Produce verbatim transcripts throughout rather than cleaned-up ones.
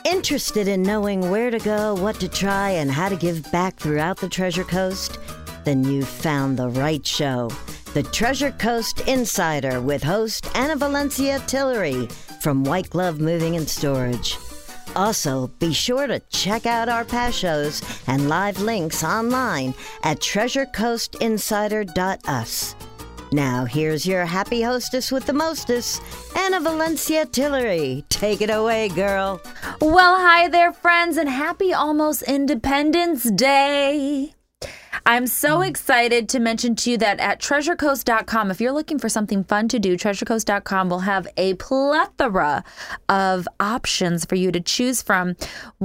Interested in knowing where to go, what to try, and how to give back throughout the Treasure Coast? Then you've found the right show. The Treasure Coast Insider with host Anna Valencia Tillery from White Glove Moving and Storage. Also, be sure to check out our past shows and live links online at treasure coast insider dot u s. Now, here's your happy hostess with the mostest, Anna Valencia Tillery. Take it away, girl. Well, hi there, friends, and happy almost Independence Day. I'm so excited to mention to you that at treasure coast dot com, if you're looking for something fun to do, treasure coast dot com will have a plethora of options for you to choose from.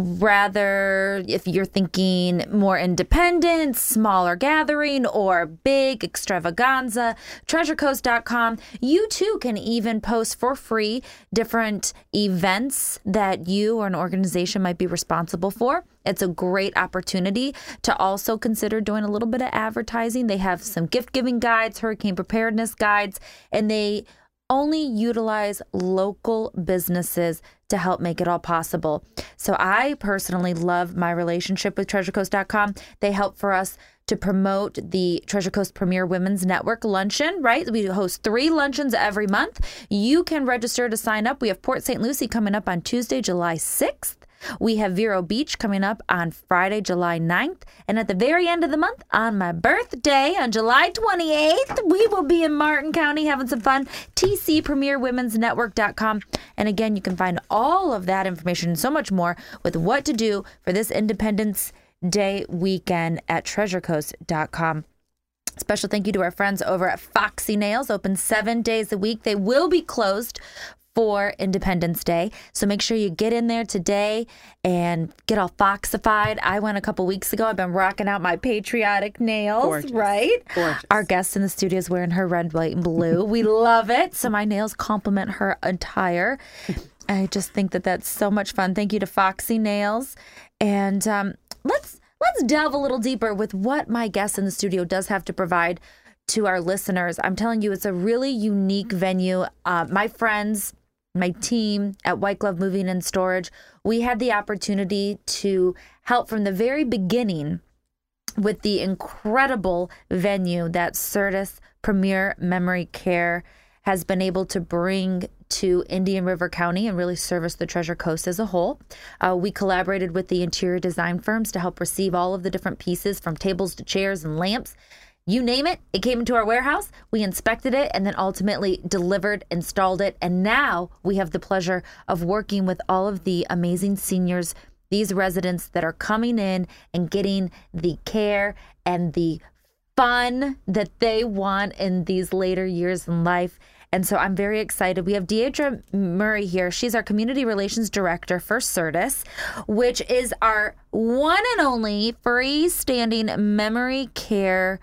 Rather, if you're thinking more independent, smaller gathering, or big extravaganza, treasure coast dot com, you too can even post for free different events that you or an organization might be responsible for. It's a great opportunity to also consider doing a little bit of advertising. They have some gift-giving guides, hurricane preparedness guides, and they only utilize local businesses to help make it all possible. So I personally love my relationship with treasure coast dot com. They help for us to promote the Treasure Coast Premier Women's Network Luncheon, right? We host three luncheons every month. You can register to sign up. We have Port Saint Lucie coming up on Tuesday, July sixth. We have Vero Beach coming up on Friday, July ninth. And at the very end of the month, on my birthday, on July twenty-eighth, we will be in Martin County having some fun. T C premier women's network dot com. And again, you can find all of that information and so much more with what to do for this Independence Day weekend at treasure coast dot com. Special thank you to our friends over at Foxy Nails, open seven days a week. They will be closed for Independence Day. So make sure you get in there today and get all foxified. I went a couple weeks ago. I've been rocking out my patriotic nails, Gorgeous. right? Gorgeous. Our guest in the studio is wearing her red, white, and blue. We love it. So my nails complement her attire. I just think that that's so much fun. Thank you to Foxy Nails. And um, let's let's delve a little deeper with what my guest in the studio does have to provide to our listeners. I'm telling you, it's a really unique venue. Uh, my friends, my team at White Glove Moving and Storage, we had the opportunity to help from the very beginning with the incredible venue that Certus Premier Memory Care has been able to bring to Indian River County and really service the Treasure Coast as a whole. Uh, we collaborated with the interior design firms to help receive all of the different pieces from tables to chairs and lamps. You name it, it came into our warehouse, we inspected it, and then ultimately delivered, installed it, and now we have the pleasure of working with all of the amazing seniors, these residents that are coming in and getting the care and the fun that they want in these later years in life. And so I'm very excited. We have Deidre Murray here. She's our Community Relations Director for Certus, which is our one and only freestanding memory care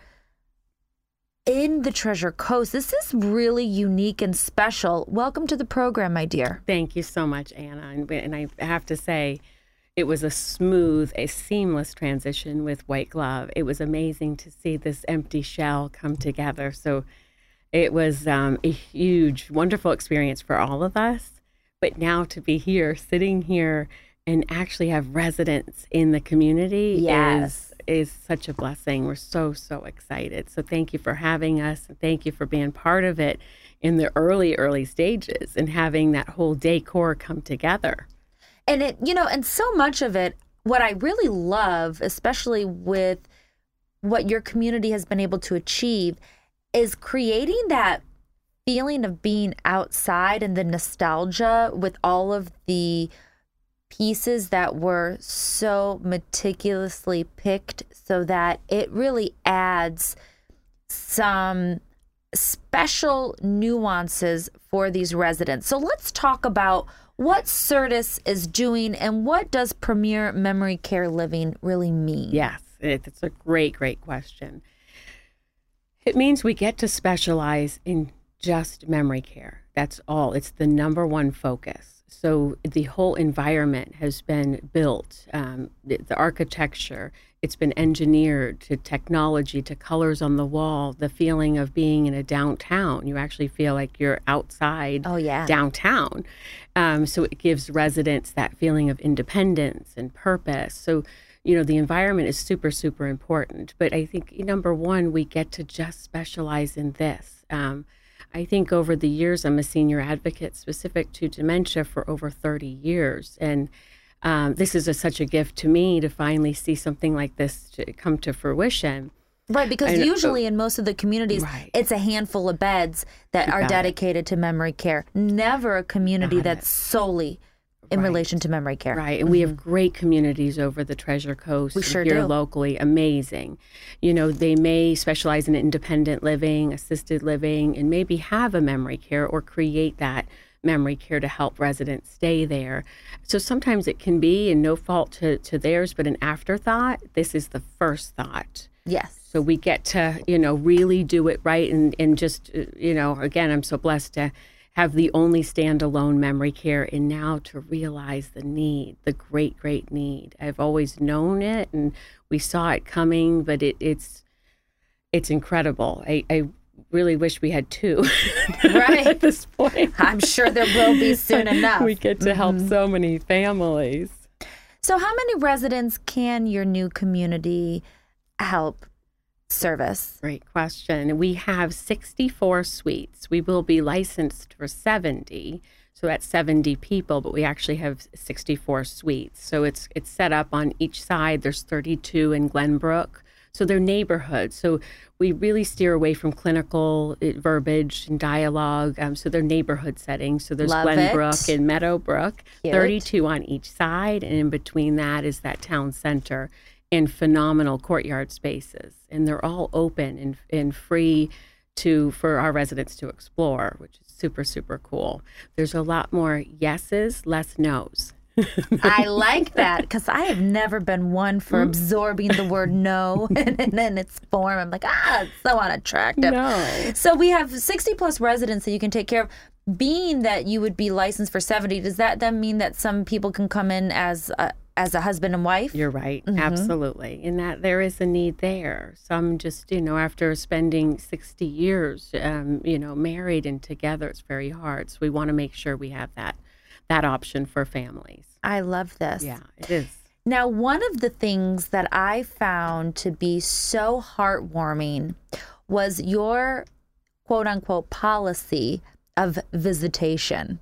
in the Treasure Coast. This is really unique and special. Welcome to the program, my dear. Thank you so much, Anna. And, and I have to say, it was a smooth, a seamless transition with White Glove. It was amazing to see this empty shell come together. So it was um, a huge, wonderful experience for all of us. But now to be here, sitting here, and actually have residents in the community Yes. is is such a blessing. We're so, so excited. So thank you for having us. And thank you for being part of it in the early, early stages and having that whole decor come together. And it, you know, and so much of it, what I really love, especially with what your community has been able to achieve, is creating that feeling of being outside and the nostalgia with all of the pieces that were so meticulously picked so that it really adds some special nuances for these residents. So let's talk about what Certus is doing and what does Premier Memory Care Living really mean? Yes, it's a great, great question. It means we get to specialize in just memory care. That's all. It's the number one focus. So the whole environment has been built, um, the, the architecture, it's been engineered to technology, to colors on the wall, the feeling of being in a downtown. You actually feel like you're outside Oh, yeah. downtown. Um, so it gives residents that feeling of independence and purpose. So, you know, the environment is super, super important. But I think, number one, we get to just specialize in this. Um, I think over the years, I'm a senior advocate specific to dementia for over thirty years. And um, this is a, such a gift to me to finally see something like this to come to fruition. Right, because I know- usually in most of the communities, Right. it's a handful of beds that You are got it. dedicated to memory care. Never a community Got that's it. solely in Right. relation to memory care. Right. And we have great communities over the Treasure Coast. We and sure here do. locally. Amazing. You know, they may specialize in independent living, assisted living, and maybe have a memory care or create that memory care to help residents stay there. So sometimes it can be, and no fault to, to theirs, but an afterthought. This is the first thought. Yes. So we get to, you know, really do it right. And, and just, uh, you know, again, I'm so blessed to have the only standalone memory care, and now to realize the need, the great, great need. I've always known it, and we saw it coming, but it, it's it's incredible. I, I really wish we had two Right. at this point. I'm sure there will be soon enough. We get to help so many families. So how many residents can your new community help service? Great question. We have sixty-four suites. We will be licensed for seventy, so that's seventy people, but we actually have sixty-four suites. So it's it's set up on each side. There's thirty-two in Glenbrook. So they're neighborhoods. So we really steer away from clinical uh, verbiage and dialogue. Um, so they're neighborhood settings. So there's Love Glenbrook it. and Meadowbrook, Cute. thirty-two on each side, and in between that is that town center. And phenomenal courtyard spaces, and they're all open and, and free to for our residents to explore, which is super, super cool. There's a lot more yeses, less nos. I like that because I have never been one for absorbing the word no and then its form. I'm like, ah, it's so unattractive. No. So we have sixty plus residents that you can take care of. Being that you would be licensed for seventy, does that then mean that some people can come in as a, as a husband and wife? You're right. Absolutely. In that there is a need there. Some just, you know, after spending sixty years, um, you know, married and together, it's very hard. So we want to make sure we have that that option for families. I love this. Yeah, it is. Now, one of the things that I found to be so heartwarming was your quote unquote policy of visitation.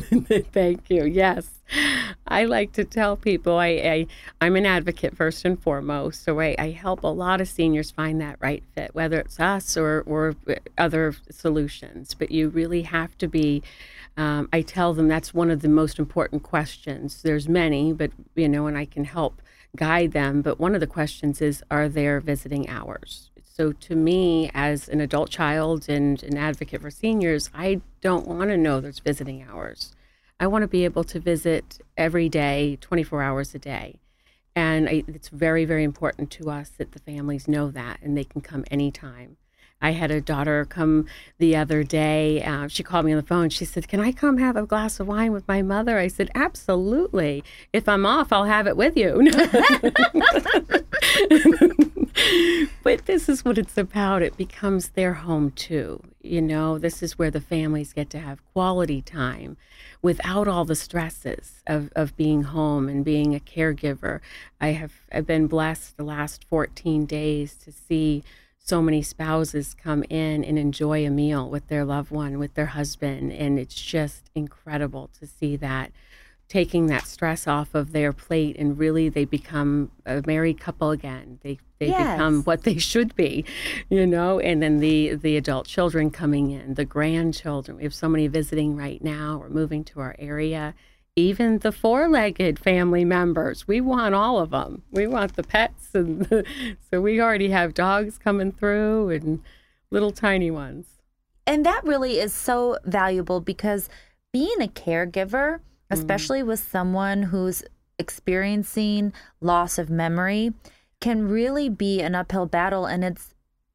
Thank you. Yes. I like to tell people I, I, I'm an advocate first and foremost. So I, I help a lot of seniors find that right fit, whether it's us or, or other solutions. But you really have to be, um, I tell them that's one of the most important questions. There's many, but, you know, and I can help guide them. But one of the questions is, are there visiting hours? So to me, as an adult child and an advocate for seniors, I don't want to know there's visiting hours. I want to be able to visit every day, twenty-four hours a day. And I, it's very, very important to us that the families know that and they can come anytime. I had a daughter come the other day. Uh, she called me on the phone. She said, can I come have a glass of wine with my mother? I said, absolutely. If I'm off, I'll have it with you. But this is what it's about. It becomes their home too. You know, this is where the families get to have quality time without all the stresses of, of being home and being a caregiver. I have I've been blessed the last fourteen days to see so many spouses come in and enjoy a meal with their loved one, with their husband. And it's just incredible to see that, taking that stress off of their plate, and really they become a married couple again. They they Yes. become what they should be, you know, and then the, the adult children coming in, the grandchildren. We have so many visiting right now. We're moving to our area. Even the four-legged family members, we want all of them. We want the pets. And the, so we already have dogs coming through and little tiny ones. And that really is so valuable because being a caregiver, especially with someone who's experiencing loss of memory, can really be an uphill battle. And it's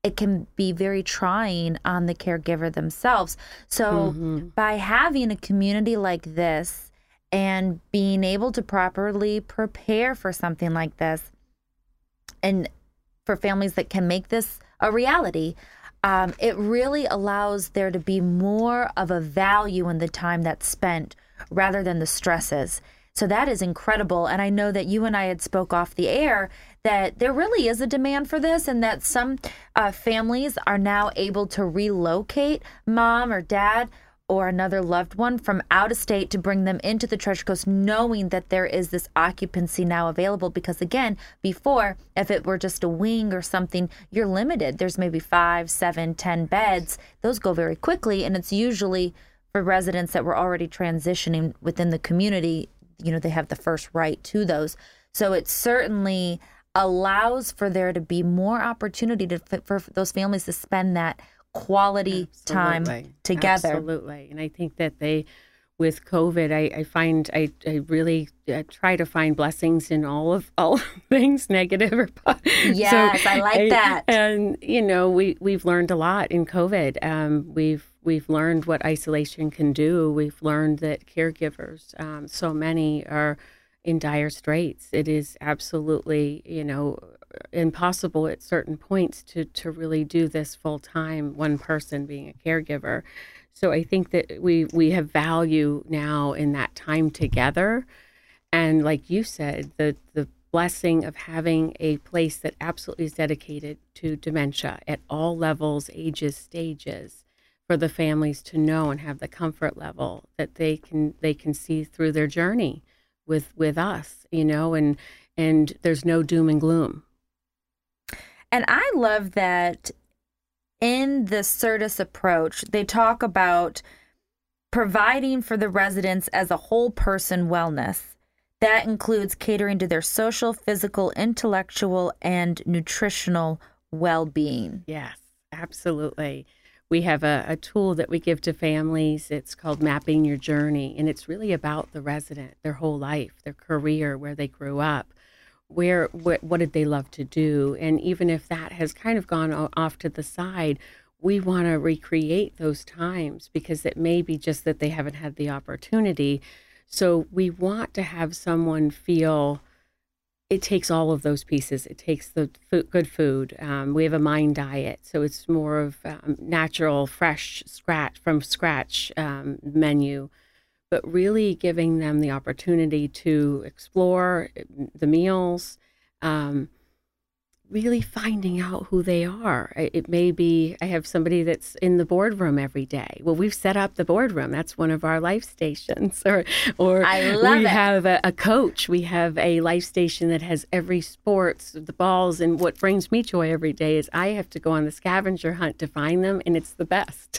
it can be very trying on the caregiver themselves. So Mm-hmm. by having a community like this and being able to properly prepare for something like this, and for families that can make this a reality, um, it really allows there to be more of a value in the time that's spent rather than the stresses. So that is incredible. And I know that you and I had spoke off the air that there really is a demand for this, and that some uh, families are now able to relocate mom or dad or another loved one from out of state to bring them into the Treasure Coast, knowing that there is this occupancy now available. Because again, before, if it were just a wing or something, you're limited. There's maybe five, seven, ten beds. Those go very quickly, and it's usually for residents that were already transitioning within the community. You know, they have the first right to those. So it certainly allows for there to be more opportunity to for those families to spend that quality Absolutely. time together. Absolutely. And I think that they, with COVID, I, I find I, I really uh, try to find blessings in all of all things, negative or positive. Yes, I like that. And you know, we we've learned a lot in COVID. Um, we've we've learned what isolation can do. We've learned that caregivers, um, so many are in dire straits. It is absolutely, you know, impossible at certain points to to really do this full time, one person being a caregiver. So I think that we we have value now in that time together. And like you said, the the blessing of having a place that absolutely is dedicated to dementia at all levels, ages, stages, for the families to know and have the comfort level that they can they can see through their journey with with us, you know, and and there's no doom and gloom. And I love that in the Certus approach, they talk about providing for the residents as a whole person wellness. That includes catering to their social, physical, intellectual, and nutritional well-being. Yes, absolutely. We have a, a tool that we give to families. It's called Mapping Your Journey, and it's really about the resident, their whole life, their career, where they grew up, where what, what did they love to do. And even if that has kind of gone off to the side, we want to recreate those times because it may be just that they haven't had the opportunity. So we want to have someone feel it takes all of those pieces. It takes the food, good food. Um, we have a mind diet, so it's more of um, natural, fresh, scratch from scratch um, menu, but really giving them the opportunity to explore the meals, um, really finding out who they are. It may be, I have somebody that's in the boardroom every day. Well, we've set up the boardroom. That's one of our life stations. Or, or I love we it. have a, a coach. We have a life station that has every sports, the balls. And what brings me joy every day is I have to go on the scavenger hunt to find them, and it's the best.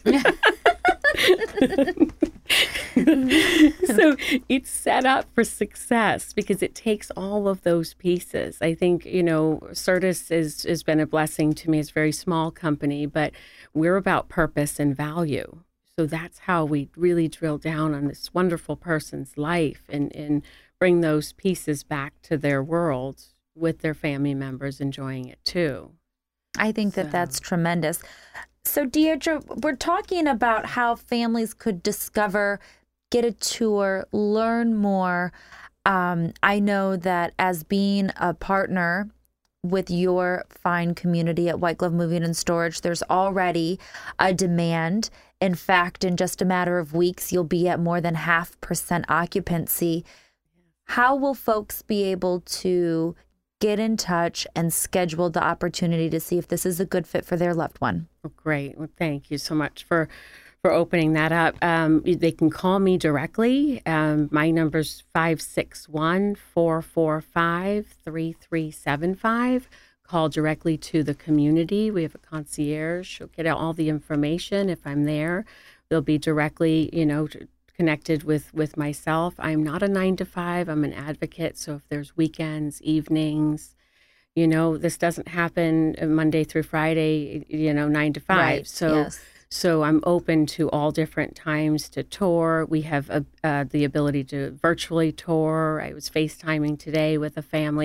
So it's set up for success because it takes all of those pieces. I think, you know, Certus is, has been a blessing to me. It's a very small company, but we're about purpose and value. So that's how we really drill down on this wonderful person's life and, and bring those pieces back to their world with their family members enjoying it too. I think that So- that's tremendous. So, Deirdre, we're talking about how families could discover, get a tour, learn more. Um, I know that as being a partner with your fine community at White Glove Moving and Storage, there's already a demand. In fact, in just a matter of weeks, you'll be at more than half percent occupancy. How will folks be able to get in touch and schedule the opportunity to see if this is a good fit for their loved one? Oh, great. Well, thank you so much for for opening that up. Um, they can call me directly. Um, my number's five six one, four four five, three three seven five. Call directly to the community. We have a concierge. She'll get all the information if I'm there. They'll be directly, you know, connected with, with myself. I'm not a nine to five. I'm an advocate. So if there's weekends, evenings, you know, this doesn't happen Monday through Friday, you know, nine to five. Right, So, yes. so I'm open to all different times to tour. We have a, uh, the ability to virtually tour. I was FaceTiming today with a family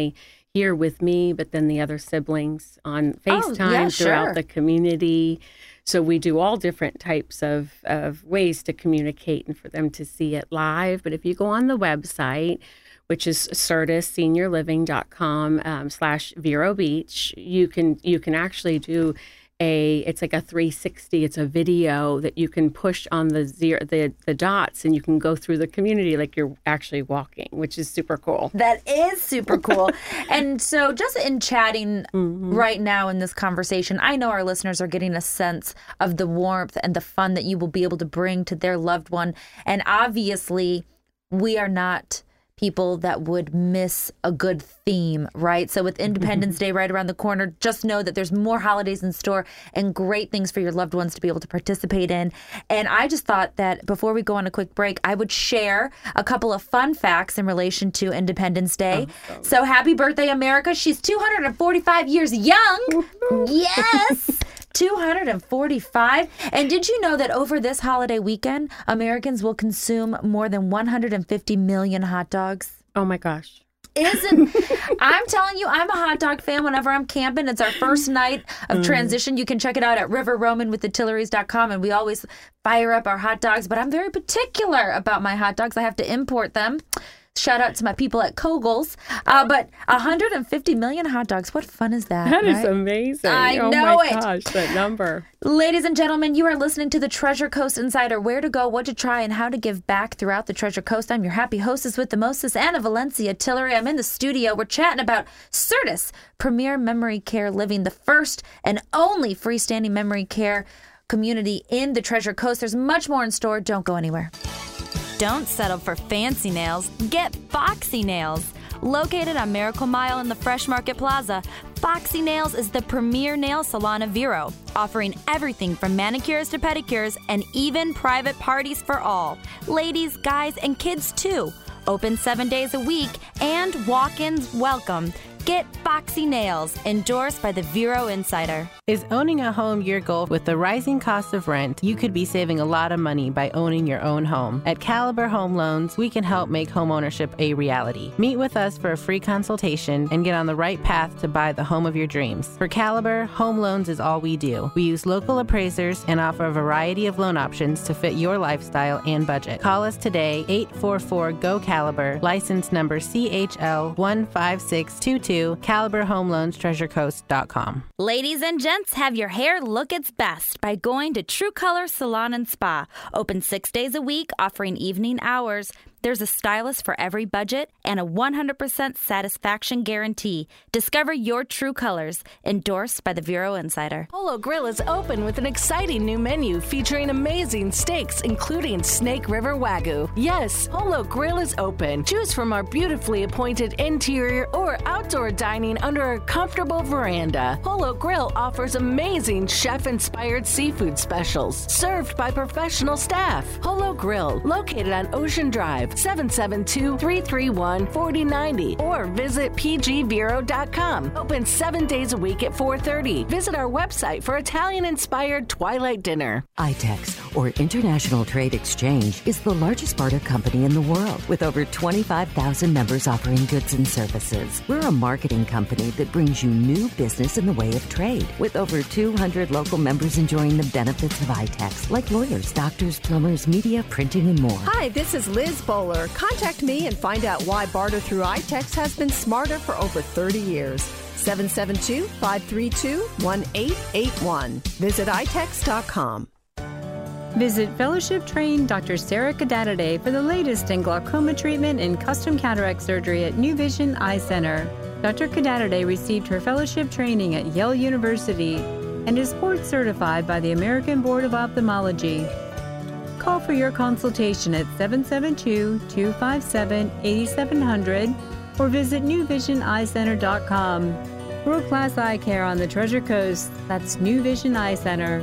here with me, but then the other siblings on FaceTime oh, yeah, throughout sure. the community. So we do all different types of, of ways to communicate and for them to see it live. But if you go on the website, which is certis senior living dot com um, slash Vero Beach, you can you can actually do a, it's like a three sixty, it's a video that you can push on the zero, the, the dots, and you can go through the community like you're actually walking, which is super cool. That is super cool. And so just in chatting Mm-hmm. right now in this conversation, I know our listeners are getting a sense of the warmth and the fun that you will be able to bring to their loved one. And obviously, we are not people that would miss a good theme, right? So with Independence Day right around the corner, just know that there's more holidays in store and great things for your loved ones to be able to participate in. And I just thought that before we go on a quick break, I would share a couple of fun facts in relation to Independence Day. Awesome. So happy birthday, America. She's two hundred forty-five years young. Yes. two hundred forty-five. And did you know that over this holiday weekend, Americans will consume more than one hundred fifty million hot dogs? Oh my gosh. Isn't I'm telling you, I'm a hot dog fan whenever I'm camping. It's our first night of mm. transition. You can check it out at river roman with the tilleries dot com, and we always fire up our hot dogs, but I'm very particular about my hot dogs. I have to import them. Shout out to my people at Kogel's. Uh, but one hundred fifty million hot dogs. What fun is that? That right? is amazing. I oh know my it. gosh, that number. Ladies and gentlemen, you are listening to the Treasure Coast Insider. Where to go, what to try, and how to give back throughout the Treasure Coast. I'm your happy hostess with the mostest, Anna Valencia Tillery. I'm in the studio. We're chatting about Certis Premier Memory Care Living, the first and only freestanding memory care community in the Treasure Coast. There's much more in store. Don't go anywhere. Don't settle for fancy nails. Get Foxy Nails. Located on Miracle Mile in the Fresh Market Plaza, Foxy Nails is the premier nail salon of Vero, offering everything from manicures to pedicures and even private parties for all. Ladies, guys, and kids too. Open seven days a week and walk-ins welcome. Get Foxy Nails, endorsed by the Vero Insider. Is owning a home your goal? With the rising cost of rent, you could be saving a lot of money by owning your own home. At Caliber Home Loans, we can help make homeownership a reality. Meet with us for a free consultation and get on the right path to buy the home of your dreams. For Caliber, home loans is all we do. We use local appraisers and offer a variety of loan options to fit your lifestyle and budget. Call us today, eight four four, G O, Caliber, license number C H L one five six two two, Caliber Home Loans, treasure coast dot com. Ladies and gents, have your hair look its best by going to True Color Salon and Spa. Open six days a week, offering evening hours. There's a stylist for every budget and a one hundred percent satisfaction guarantee. Discover your true colors. Endorsed by the Vero Insider. Holo Grill is open with an exciting new menu featuring amazing steaks, including Snake River Wagyu. Yes, Holo Grill is open. Choose from our beautifully appointed interior or outdoor dining under a comfortable veranda. Holo Grill offers amazing chef-inspired seafood specials served by professional staff. Holo Grill, located on Ocean Drive, seven seven two, three three one, four zero nine zero, or visit p g vero dot com. Open seven days a week at four thirty. Visit our website for Italian-inspired twilight dinner. I TEX, or International Trade Exchange, is the largest barter company in the world, with over twenty-five thousand members offering goods and services. We're a marketing company that brings you new business in the way of trade, with over two hundred local members enjoying the benefits of I TEX, like lawyers, doctors, plumbers, media, printing, and more. Hi, this is Liz Bowler. Contact me and find out why barter through I TEX has been smarter for over thirty years. seven seven two, five three two, one eight eight one. Visit i tex dot com. Visit fellowship-trained Doctor Sarah Kadadaday for the latest in glaucoma treatment and custom cataract surgery at New Vision Eye Center. Doctor Kadadaday received her fellowship training at Yale University and is board certified by the American Board of Ophthalmology. Call for your consultation at seven seven two, two five seven, eight seven zero zero or visit new vision eye center dot com. World-class eye care on the Treasure Coast. That's New Vision Eye Center.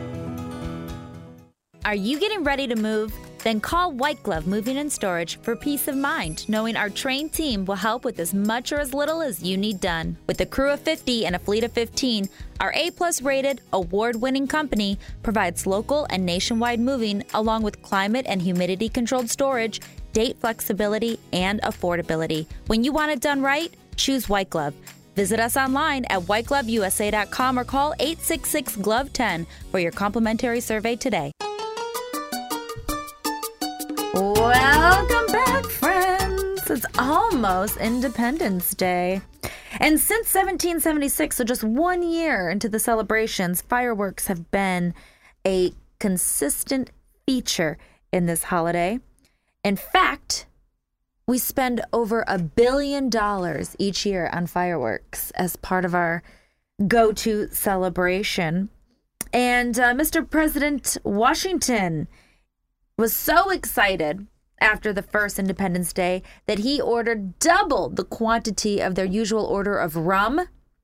Are you getting ready to move? Then call White Glove Moving and Storage for peace of mind, knowing our trained team will help with as much or as little as you need done. With a crew of fifty and a fleet of fifteen, our A-plus rated, award-winning company provides local and nationwide moving along with climate and humidity-controlled storage, date flexibility, and affordability. When you want it done right, Choose White Glove. Visit us online at white glove u s a dot com or call eight six six, glove ten for your complimentary survey today. Welcome back, friends. It's almost Independence Day. And since seventeen seventy-six, so just one year into the celebrations, fireworks have been a consistent feature in this holiday. In fact, we spend over a billion dollars each year on fireworks as part of our go-to celebration. And uh, Mister President Washington was so excited after the first Independence Day that he ordered double the quantity of their usual order of rum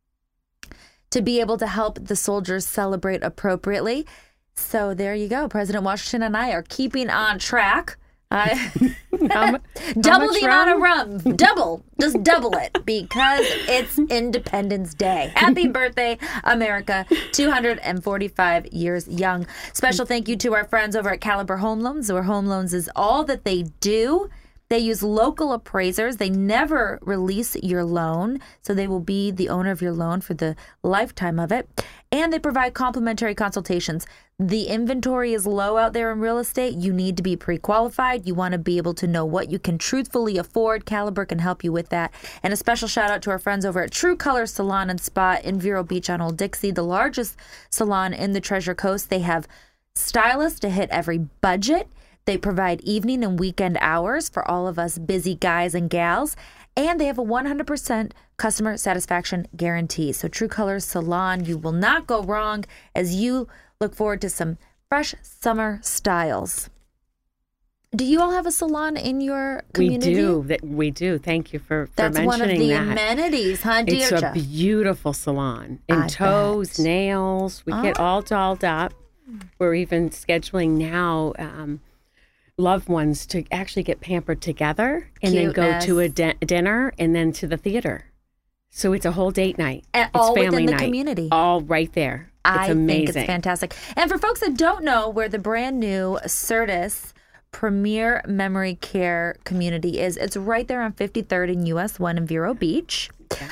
to be able to help the soldiers celebrate appropriately. So there you go. President Washington and I are keeping on track. Uh, How mu- double how much the amount of rum? rum. Double. Just double it because it's Independence Day. Happy birthday, America. two hundred forty-five years young. Special thank you to our friends over at Caliber Home Loans, where home loans is all that they do. They use local appraisers. They never release your loan, so they will be the owner of your loan for the lifetime of it. And they provide complimentary consultations. The inventory is low out there in real estate. You need to be pre-qualified. You want to be able to know what you can truthfully afford. Caliber can help you with that. And a special shout out to our friends over at True Color Salon and Spa in Vero Beach on Old Dixie, the largest salon in the Treasure Coast. They have stylists to hit every budget. They provide evening and weekend hours for all of us busy guys and gals. And they have a one hundred percent customer satisfaction guarantee. So True Colors Salon, you will not go wrong as you look forward to some fresh summer styles. Do you all have a salon in your community? We do. That we do. Thank you for, for That's mentioning one of the that. amenities, huh, It's Deirdre? a beautiful salon. And I toes, bet. nails. We get Oh. all dolled up. We're even scheduling now um, loved ones to actually get pampered together and then go to a di- dinner and then to the theater. So it's a whole date night. And it's all family within the night. community. All right there. It's I amazing. think it's fantastic. And for folks that don't know where the brand new Certus Premier Memory Care community is, it's right there on fifty-third and U S one in Vero Beach.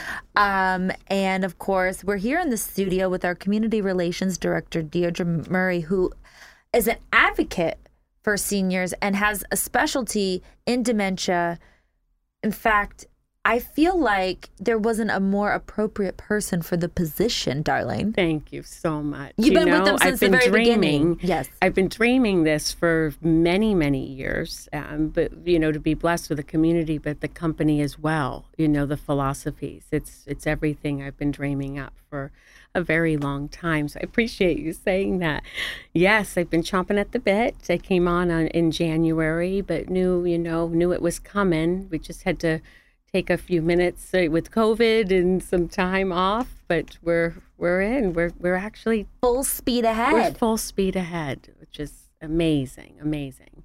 Um, and of course, we're here in the studio with our community relations director, Deirdre Murray, who is an advocate for seniors and has a specialty in dementia. In fact, I feel like there wasn't a more appropriate person for the position, darling. Thank you so much. You've you been know, with them I've since the been very dreaming, beginning. Yes. I've been dreaming this for many, many years. Um, but, you know, to be blessed with the community, but the company as well, you know, the philosophies. It's, it's everything I've been dreaming up for a very long time. So I appreciate you saying that. Yes, I've been chomping at the bit. I came on, on in January, but knew, you know, knew it was coming. We just had to take a few minutes uh, with COVID and some time off, but we're we're in. We're we're actually full speed we're ahead. full speed ahead, which is amazing, amazing.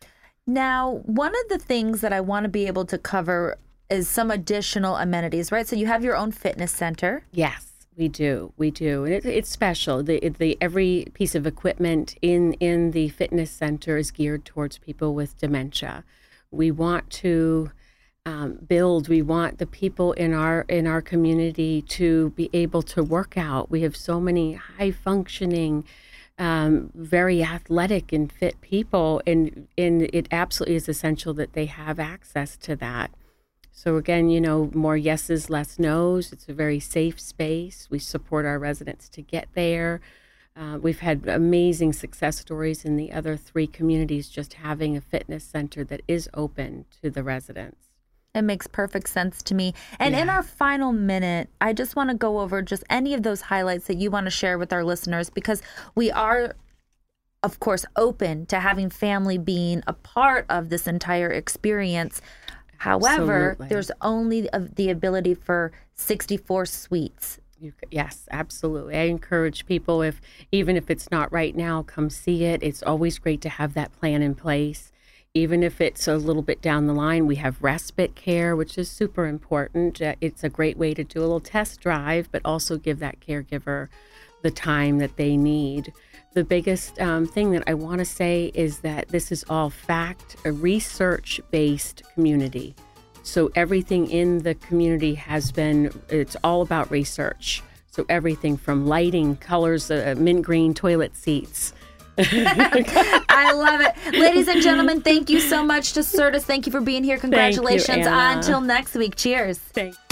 Now, one of the things that I want to be able to cover is some additional amenities, right? So you have your own fitness center. Yes, we do. We do. And it, it's special. The the every piece of equipment in in the fitness center is geared towards people with dementia. We want to Um, build. We want the people in our in our community to be able to work out. We have so many high functioning, um, very athletic and fit people, and and it absolutely is essential that they have access to that. So again, you know, more yeses, less nos. It's a very safe space. We support our residents to get there. Uh, we've had amazing success stories in the other three communities just having a fitness center that is open to the residents. It makes perfect sense to me. And Yeah. in our final minute, I just want to go over just any of those highlights that you want to share with our listeners, because we are, of course, open to having family being a part of this entire experience. However, Absolutely. there's only a, the ability for sixty-four suites. You, yes, absolutely. I encourage people, if even if it's not right now, come see it. It's always great to have that plan in place. Even if it's a little bit down the line, we have respite care, which is super important. Uh, it's a great way to do a little test drive, but also give that caregiver the time that they need. The biggest um, thing that I want to say is that this is all fact, a research-based community. So everything in the community has been, it's all about research. So everything from lighting, colors, uh, mint green toilet seats. I love it. Ladies and gentlemen, thank you so much to Certus. Thank you for being here. Congratulations. Thank you, Anna. Until next week. Cheers. Thanks.